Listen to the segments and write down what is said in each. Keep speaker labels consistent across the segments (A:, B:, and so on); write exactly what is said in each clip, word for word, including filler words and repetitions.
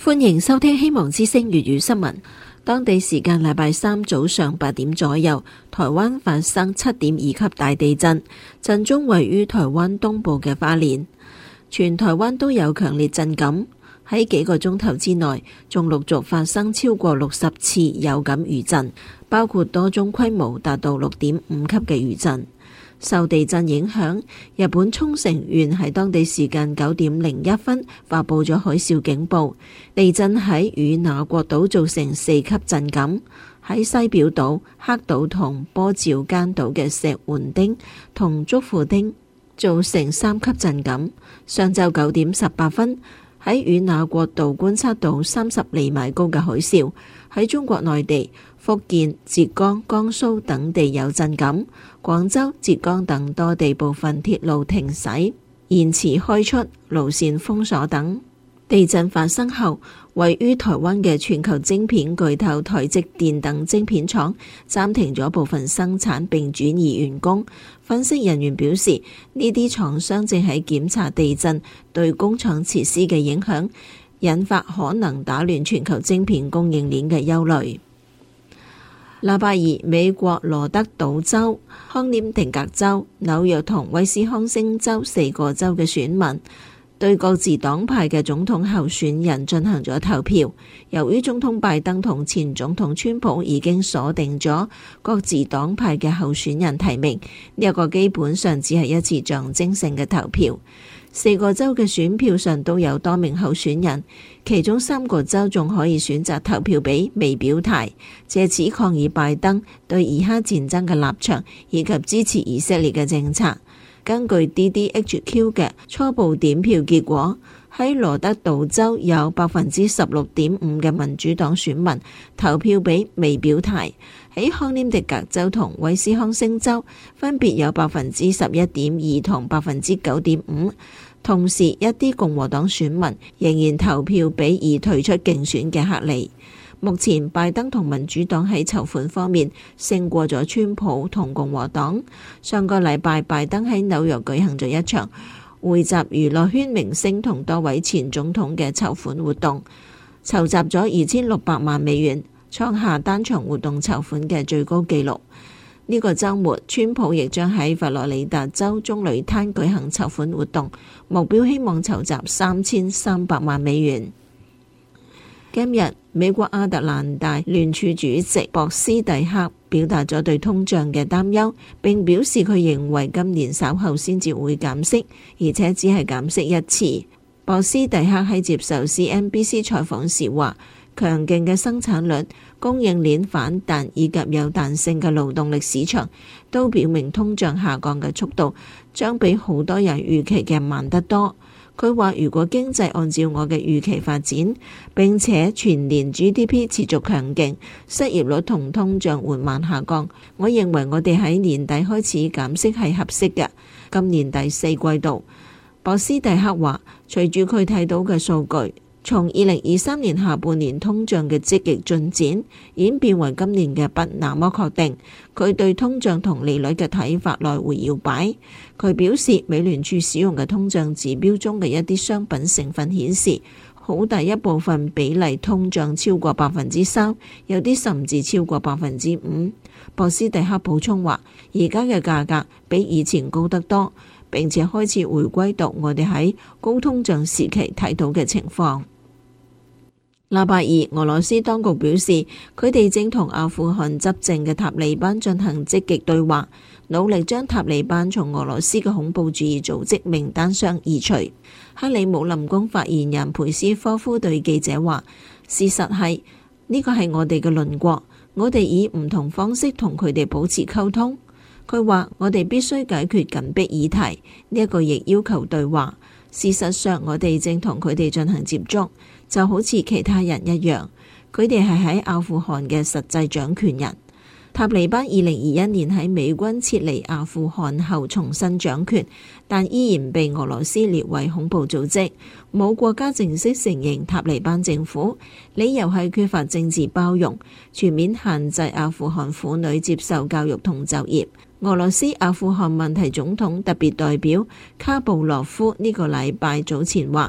A: 歡迎收聽希望之聲粵語新聞。當地時間禮拜三早上八點左右，台灣發生七點二級大地震，震中位於台灣東部嘅花蓮。全台灣都有強烈震感，喺幾個鐘頭之內，仲陸續發生超過六十次有感餘震，包括多宗規模達到六點五級嘅餘震。受地震影響，日本沖繩縣喺當地時間九點零一分發佈咗海嘯警報。地震喺與那國島造成四級震感，喺西表島、黑島同波照間島嘅石垣町同竹富町造成三級震感。上晝九點十八分，喺與那國島觀測到三十厘米高嘅海嘯。喺中國內地、福建、浙江、江蘇等地有震感，廣州、浙江等多地部分鐵路停駛、延遲開出、路線封鎖等。地震發生後，位於台灣嘅全球晶片巨頭台積電等晶片廠暫停咗部分生產並轉移員工。分析人員表示，呢啲廠商正喺檢查地震對工廠設施嘅影響，引發可能打亂全球晶片供應鏈嘅憂慮。禮拜二，美國羅德島州、康涅狄格州、紐約同威斯康星州四個州嘅選民對各自黨派嘅總統候選人進行咗投票。由於總統拜登同前總統川普已經鎖定咗各自黨派嘅候選人提名，呢一個基本上只係一次象徵性嘅投票。四個州嘅選票上都有多名候選人，其中三個州仲可以選擇投票俾未表態，借此抗議拜登對以哈戰爭嘅立場以及支持以色列嘅政策。根據 D D H Q 嘅初步點票結果，喺羅德島州有百分之十六點五嘅民主黨選民投票俾未表態，喺康涅狄格州同威斯康星州分別有百分之十一點二同百分之九點五。同時，一啲共和黨選民仍然投票俾已退出競選嘅克里。目前，拜登同民主黨喺籌款方面勝過咗川普同共和黨。上個禮拜，拜登喺紐約舉行咗一場匯集娛樂圈明星同多位前總統嘅籌款活動，籌集咗二千六百萬美元，創下單場活動籌款嘅最高紀錄。呢個週末，川普亦將喺佛羅里達州棕櫚灘舉行籌款活動，目標希望籌集三千三百萬美元。今日，美國亞特蘭大聯儲主席博斯蒂克表達咗對通脹嘅擔憂，並表示佢認為今年稍後先至會減息，而且只係減息一次。博斯蒂克喺接受 C N B C 採訪時話，強勁嘅生產率、供應鏈反彈以及有彈性嘅勞動力市場，都表明通脹下降嘅速度將比好多人預期嘅慢得多。佢話，如果經濟按照我嘅預期發展，並且全年 G D P 持續強勁，失業率同通脹緩慢下降，我認為我哋喺年底開始減息係合適嘅。今年第四季度，博斯蒂克話，隨住佢睇到嘅數據，從二零二三年下半年通脹嘅積極進展演變為今年嘅不那麼確定，佢對通脹同利率嘅睇法來回搖擺。佢表示，美聯儲使用嘅通脹指標中嘅一啲商品成分顯示，好大一部分比例通脹超過百分之三，有啲甚至超過百分之五。博斯蒂克補充話，而家嘅價格比以前高得多，並且開始回歸到我哋喺高通脹時期睇到嘅情況。禮拜二，俄羅斯當局表示，佢哋正同阿富汗執政嘅塔利班進行積極對話，努力將塔利班從俄羅斯嘅恐怖主義組織名單上移除。克里姆林宮發言人佩斯科夫對記者話，事實係呢個係我哋嘅鄰國，我哋以唔同方式同佢哋保持溝通。佢話，我哋必須解決緊迫議題，呢一個亦要求對話。事實上，我哋正同佢哋進行接觸，就好似其他人一樣。佢哋係喺阿富汗嘅實際掌權人。塔利班二零二一年喺美軍撤離阿富汗後重新掌權，但依然被俄羅斯列為恐怖組織。冇國家正式承認塔利班政府，理由係缺乏政治包容，全面限制阿富汗婦女接受教育同就業。俄羅斯阿富汗問題總統特別代表卡布洛夫呢個禮拜早前話，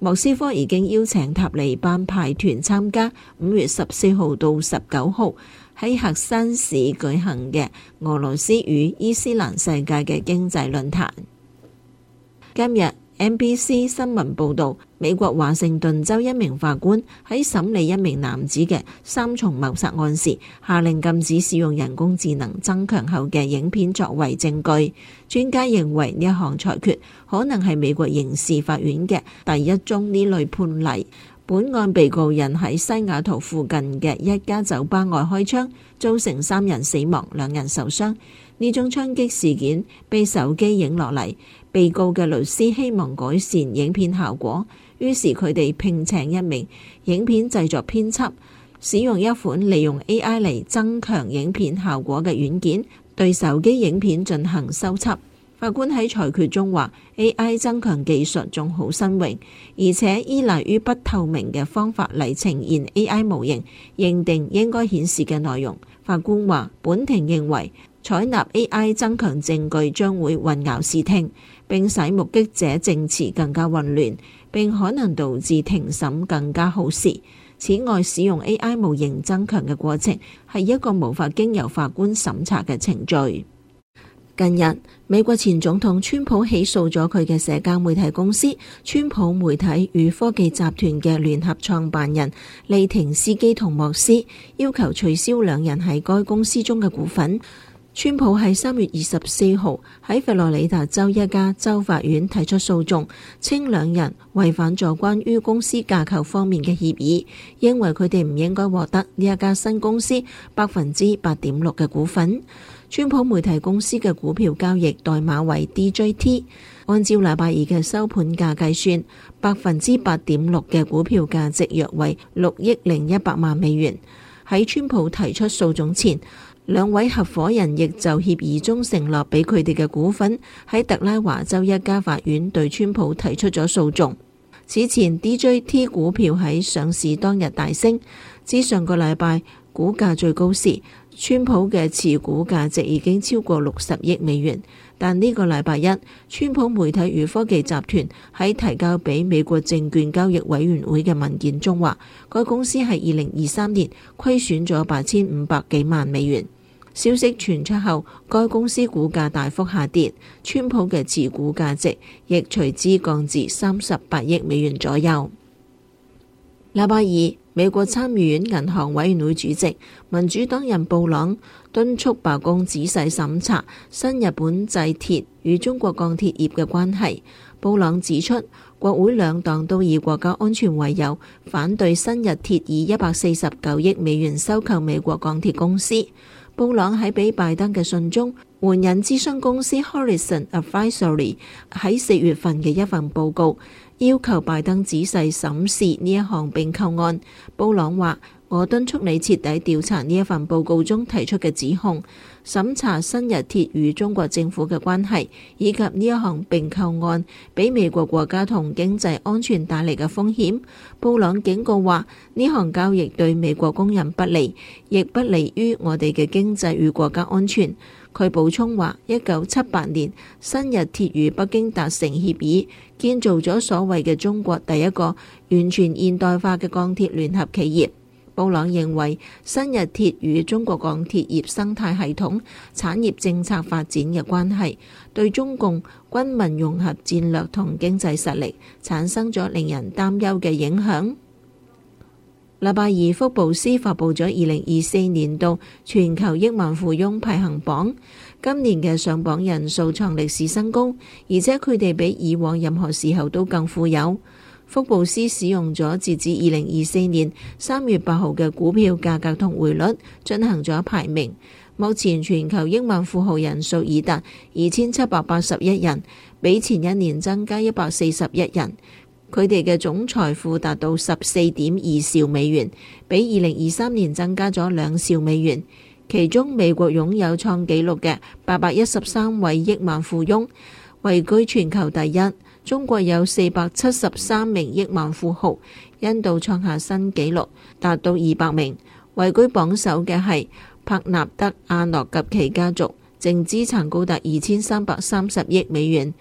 A: 莫斯科已經邀請塔利班派團參加五月十四號到十九號喺喀山市舉行嘅俄羅斯與伊斯蘭世界嘅經濟論壇。今日 N B C 新聞報道，美國華盛頓州一名法官喺審理一名男子嘅三重謀殺案時，下令禁止使用人工智能增強後嘅影片作為證據。專家認為呢一項裁決可能係美國刑事法院嘅第一宗呢類判例。本案被告人喺西雅圖附近嘅一家酒吧外開槍，造成三人死亡，兩人受傷。呢宗槍擊事件被手機影落嚟，被告嘅律師希望改善影片效果，於是佢哋聘請一名影片製作編輯，使用一款利用 A I 嚟增強影片效果嘅軟件，對手機影片進行修輯。法官喺裁決中話 A I 增強技術仲好新穎，而且依賴於不透明嘅方法嚟呈現 A I 模型認定應該顯示嘅內容。法官話本庭認為採納 A I 增強證據將會混淆視聽，並使目擊者證詞更加混亂，並可能導致庭審更加耗時。此外，使用 A I 模型增強嘅過程係一個無法經由法官審查嘅程序。近日，美國前總統川普起訴咗佢嘅社交媒體公司川普媒體與科技集團嘅聯合創辦人利廷斯基同莫斯，要求取消兩人喺該公司中嘅股份。川普喺三月二十四號喺佛羅里達州一家州法院提出訴訟，稱兩人違反咗關於公司架構方面嘅協議，認為佢哋唔應該獲得呢一家新公司百分之八點六嘅股份。川普媒體公司嘅股票交易代碼為 D J T， 按照禮拜二嘅收盤價計算，百分之八點六嘅股票價值約為六億零一百萬美元。喺川普提出訴訟前，兩位合夥人亦就協議中承諾俾佢哋嘅股份，喺特拉華州一家法院對川普提出咗訴訟。此前 D J T 股票喺上市當日大升，至上個禮拜股價最高時，川普嘅持股價值已經超過六十億美元。但呢個禮拜一，川普媒體與科技集團喺提交俾美國證券交易委員會嘅文件中話，該公司喺二零二三年虧損咗八千五百幾萬美元。消息傳出後，該公司股價大幅下跌，川普嘅持股價值亦隨之降至三十八億美元左右。禮拜二，美國參議院銀行委員會主席民主黨人布朗敦促白宮仔細審查新日本製鐵與中國鋼鐵業嘅關係。布朗指出，國會兩黨都以國家安全為由，反對新日鐵以一百四十九億美元收購美國鋼鐵公司。布朗喺俾拜登嘅信中援引諮詢公司 Horizon Advisory 喺四月份嘅一份報告，要求拜登仔細審視呢一項併購案。布朗話：我敦促你徹底調查呢一份報告中提出嘅指控，審查新日鐵與中國政府嘅關係，以及呢一項併購案俾美國國家同經濟安全帶嚟嘅風險。布朗警告話：呢項交易對美國工人不利，亦不利於我哋嘅經濟與國家安全。佢補充話：一九七八年，新日鐵與北京達成協議，建造咗所謂嘅中國第一個完全現代化嘅鋼鐵聯合企業。布朗認為，新日鐵與中國鋼鐵業生態系統、產業政策發展嘅關係，對中共軍民融合戰略同經濟實力產生咗令人擔憂嘅影響。禮拜二，福布斯發布咗二零二四年度全球億萬富翁排行榜，今年嘅上榜人數創歷史新高，而且佢哋比以往任何時候都更富有。福布斯使用咗截至二零二四年三月八號嘅股票價格同匯率進行咗排名。目前全球億萬富豪人數已達二千七百八十一人，比前一年增加一百四十一人。佢哋嘅總財富達到十四點二兆美元，比二零二三年增加咗兩兆美元。其中美國擁有創紀錄嘅八百一十三位億萬富翁，位居全球第一。中國有四百七十三名億萬富豪，印度創下新紀錄，達到二百名。位居榜首嘅係帕納德阿諾及其家族，淨資產高達二千三百三十億美元。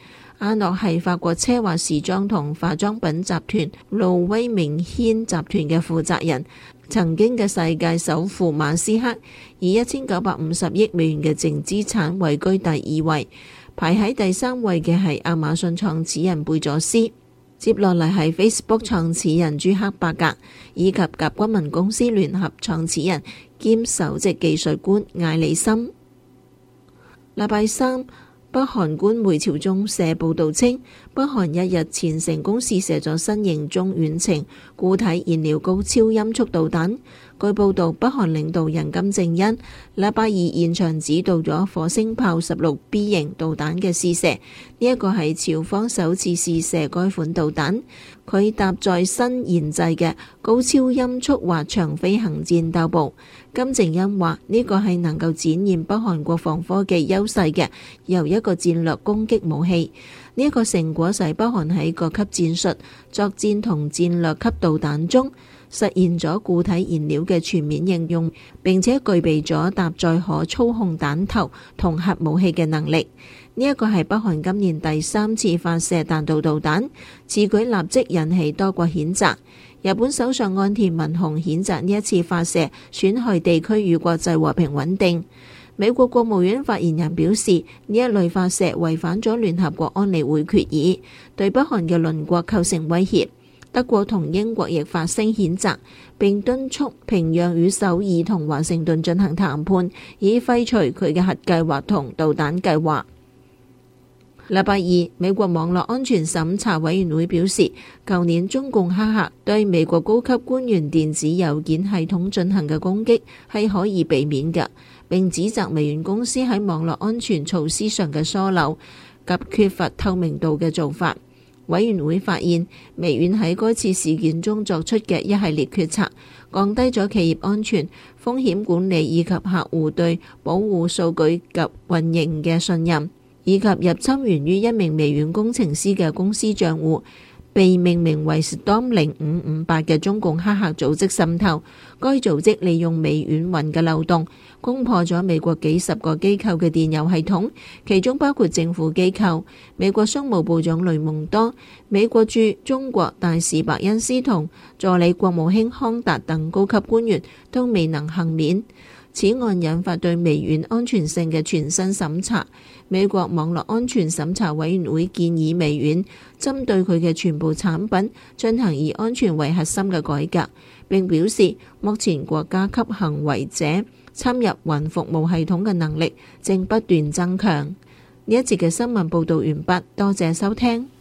A: 阿諾係法國奢華時裝同化妝品集團路威明軒集團嘅負責人。曾經嘅世界首富馬斯克以一千九百五十億美元嘅淨資產位居第二位，排喺第三位嘅係亞馬遜創始人貝佐斯，接落嚟係 Facebook 創始人朱克伯格，以及甲骨文公司聯合創始人兼首席技術官艾利森。禮拜三，北韓官媒朝中社報道稱，北韓一日前成功試射咗新型中遠程固體燃料高超音速導彈。據報道，北韓領導人金正恩禮拜二現場指導咗火星炮十六 B 型導彈嘅試射，呢一個係朝方首次試射該款導彈。佢搭載新研製嘅高超音速滑翔飛行戰鬥部。金正恩話呢個係能夠展現北韓國防科技優勢嘅由一個戰略攻擊武器。呢一個成果使北韓喺各級戰術、作戰同戰略級導彈中實現咗固體燃料嘅全面應用，並且具備咗搭載可操控彈頭同核武器嘅能力。呢一個係北韓今年第三次發射彈道導彈，此舉立即引起多國譴責。日本首相岸田文雄譴責呢一次發射損害地區與國際和平穩定。美國國務院發言人表示，呢一類發射違反咗聯合國安理會決議，對北韓嘅鄰國構成威脅。德國同英國亦發聲譴責，並敦促平壤與首爾同華盛頓進行談判，以廢除佢嘅核計劃同導彈計劃。禮拜二，美國網絡安全審查委員會表示，舊年中共黑客對美國高級官員電子郵件系統進行嘅攻擊係可以避免嘅，並指責微軟公司喺網絡安全措施上嘅疏漏及缺乏透明度嘅做法。委員會發現，微軟喺該次事件中作出嘅一系列決策，降低咗企業安全、風險管理以及客戶對保護數據及運營嘅信任，以及入侵源於一名微軟工程師嘅公司賬戶，被命名為 Storm 零五五八嘅中共黑客組織滲透。該組織利用微軟雲嘅漏洞，攻破咗美國幾十個機構嘅電郵系統，其中包括政府機構。美國商務部長雷蒙多、美國駐中國大使伯恩斯同助理國務卿康達等高級官員都未能幸免。此案引發對微軟安全性嘅全新審查。美國網絡安全審查委員會建議微軟針對佢嘅全部產品進行以安全為核心嘅改革，並表示目前國家級行為者侵入雲服務系統嘅能力正不斷增強。呢一節嘅新聞報導完畢，多謝收聽。